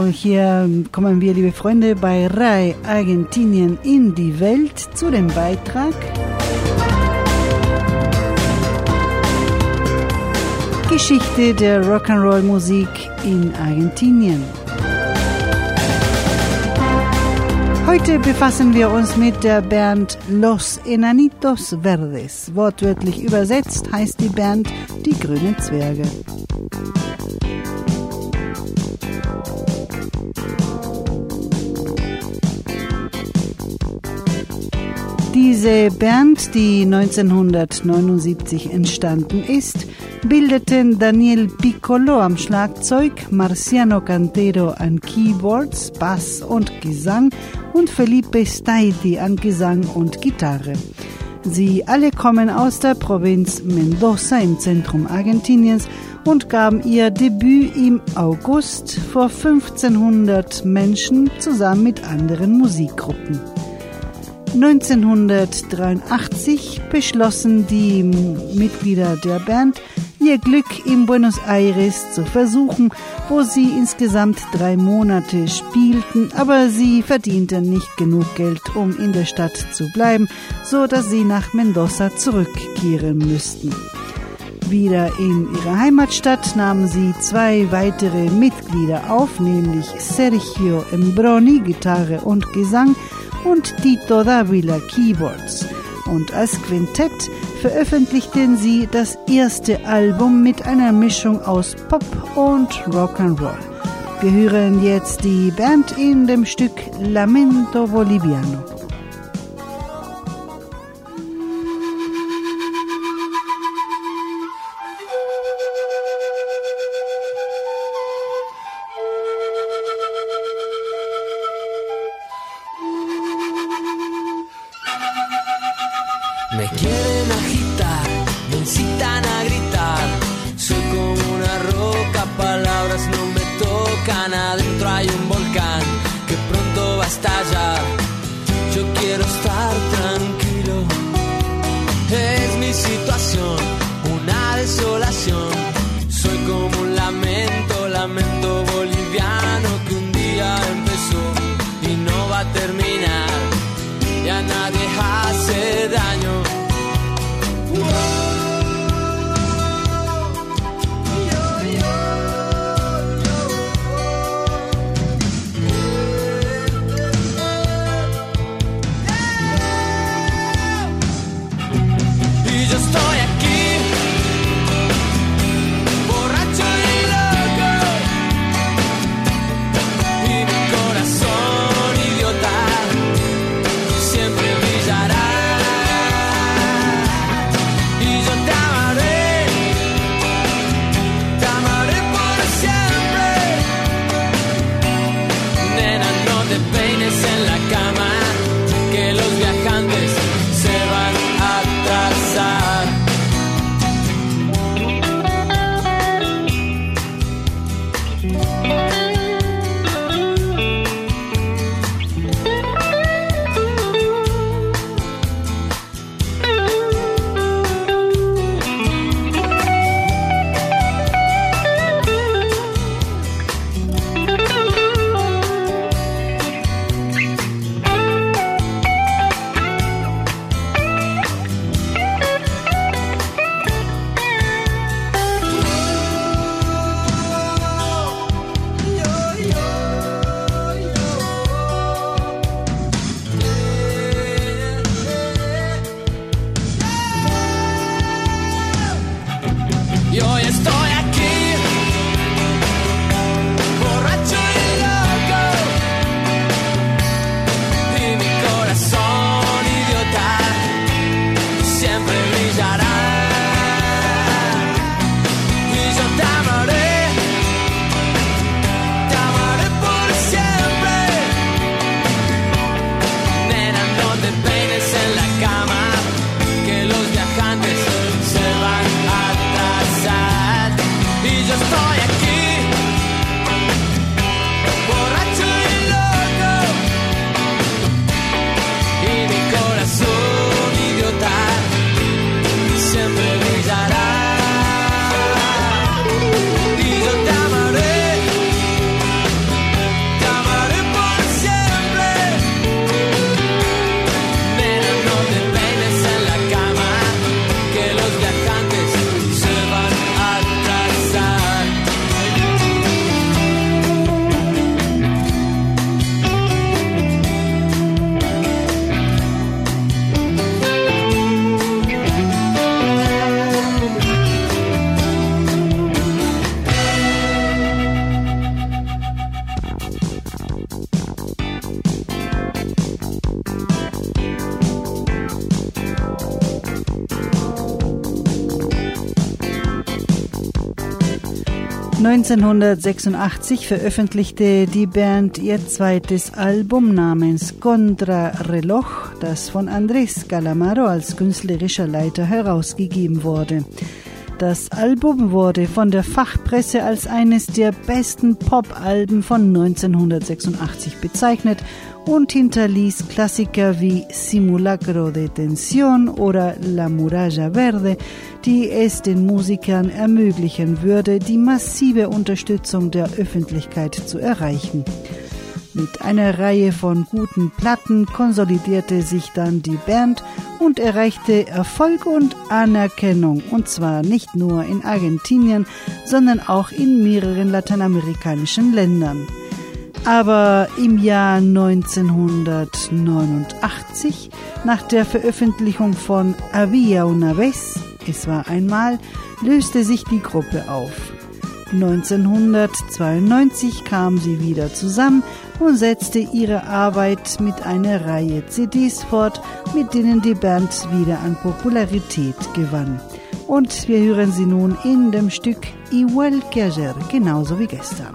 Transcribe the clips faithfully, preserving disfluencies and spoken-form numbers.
hier kommen wir, liebe Freunde, bei R A I Argentinien in die Welt zu dem Beitrag Geschichte der Rock'n'Roll-Musik in Argentinien. Heute befassen wir uns mit der Band Los Enanitos Verdes. Wortwörtlich übersetzt heißt die Band Die grünen Zwerge. Diese Band, die neunzehnhundertneunundsiebzig entstanden ist, bildeten Daniel Piccolo am Schlagzeug, Marciano Cantero an Keyboards, Bass und Gesang und Felipe Staiti an Gesang und Gitarre. Sie alle kommen aus der Provinz Mendoza im Zentrum Argentiniens und gaben ihr Debüt im August vor fünfzehnhundert Menschen zusammen mit anderen Musikgruppen. neunzehnhundertdreiundachtzig beschlossen die Mitglieder der Band, ihr Glück in Buenos Aires zu versuchen, wo sie insgesamt drei Monate spielten, aber sie verdienten nicht genug Geld, um in der Stadt zu bleiben, so dass sie nach Mendoza zurückkehren müssten. Wieder in ihrer Heimatstadt nahmen sie zwei weitere Mitglieder auf, nämlich Sergio Embroni, Gitarre und Gesang, und Tito Davila, Keyboards. Und als Quintett veröffentlichten sie das erste Album mit einer Mischung aus Pop und Rock'n'Roll. Wir hören jetzt die Band in dem Stück Lamento Boliviano. Me quieren agitar, me incitan a gritar. Soy como una roca, palabras no me tocan. Adentro hay un volcán que pronto va a estallar. Yo quiero estar tranquilo. Es mi situación, una desolación. Soy como un lamento, lamento boliviano que un día empezó y no va a terminar. Y a nadie hace daño. neunzehnhundertsechsundachtzig veröffentlichte die Band ihr zweites Album namens Contrarreloj, das von Andrés Calamaro als künstlerischer Leiter herausgegeben wurde. Das Album wurde von der Fachpresse als eines der besten Pop-Alben von neunzehnhundertsechsundachtzig bezeichnet und hinterließ Klassiker wie Simulacro de Tensión oder La Muralla Verde, die es den Musikern ermöglichen würde, die massive Unterstützung der Öffentlichkeit zu erreichen. Mit einer Reihe von guten Platten konsolidierte sich dann die Band und erreichte Erfolg und Anerkennung, und zwar nicht nur in Argentinien, sondern auch in mehreren lateinamerikanischen Ländern. Aber im Jahr neunzehnhundertneunundachtzig, nach der Veröffentlichung von Había una vez, es war einmal, löste sich die Gruppe auf. neunzehnhundertzweiundneunzig kam sie wieder zusammen und setzte ihre Arbeit mit einer Reihe C Ds fort, mit denen die Band wieder an Popularität gewann. Und wir hören sie nun in dem Stück Igual que ayer, genauso wie gestern.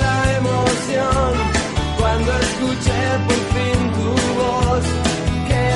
Escuché por fin tu voz que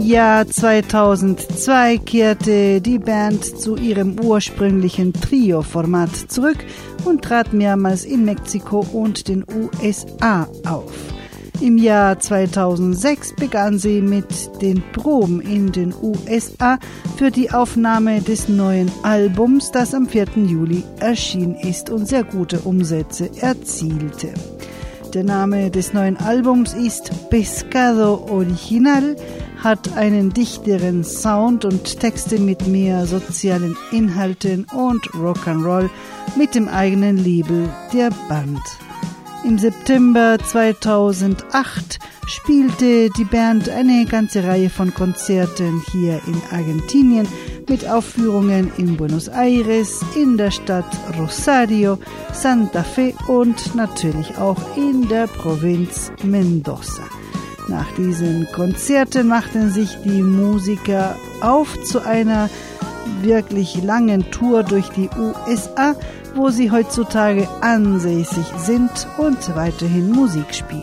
Jahr zweitausendzwei kehrte die Band zu ihrem ursprünglichen Trio-Format zurück und trat mehrmals in Mexiko und den U S A auf. Im Jahr zweitausendsechs begann sie mit den Proben in den U S A für die Aufnahme des neuen Albums, das am vierten Juli erschienen ist und sehr gute Umsätze erzielte. Der Name des neuen Albums ist Pescado Original, hat einen dichteren Sound und Texte mit mehr sozialen Inhalten und Rock'n'Roll mit dem eigenen Label der Band. Im September zweitausendacht spielte die Band eine ganze Reihe von Konzerten hier in Argentinien mit Aufführungen in Buenos Aires, in der Stadt Rosario, Santa Fe und natürlich auch in der Provinz Mendoza. Nach diesen Konzerten machten sich die Musiker auf zu einer wirklich langen Tour durch die U S A, wo sie heutzutage ansässig sind und weiterhin Musik spielen.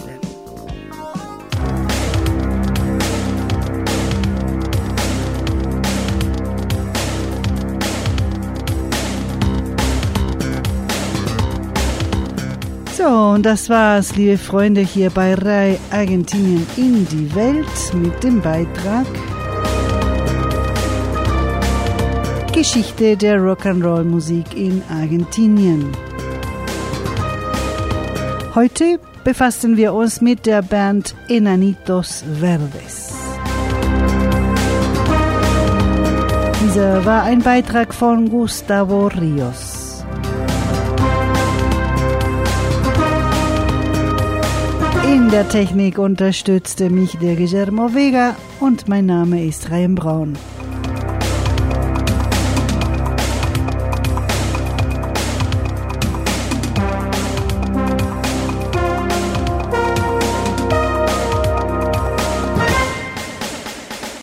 So, und das war's, liebe Freunde, hier bei Rai Argentinien in die Welt mit dem Beitrag Geschichte der Rock'n'Roll-Musik in Argentinien. Heute befassten wir uns mit der Band Enanitos Verdes. Dieser war ein Beitrag von Gustavo Rios. In der Technik unterstützte mich der Guillermo Vega und mein Name ist Raim Braun.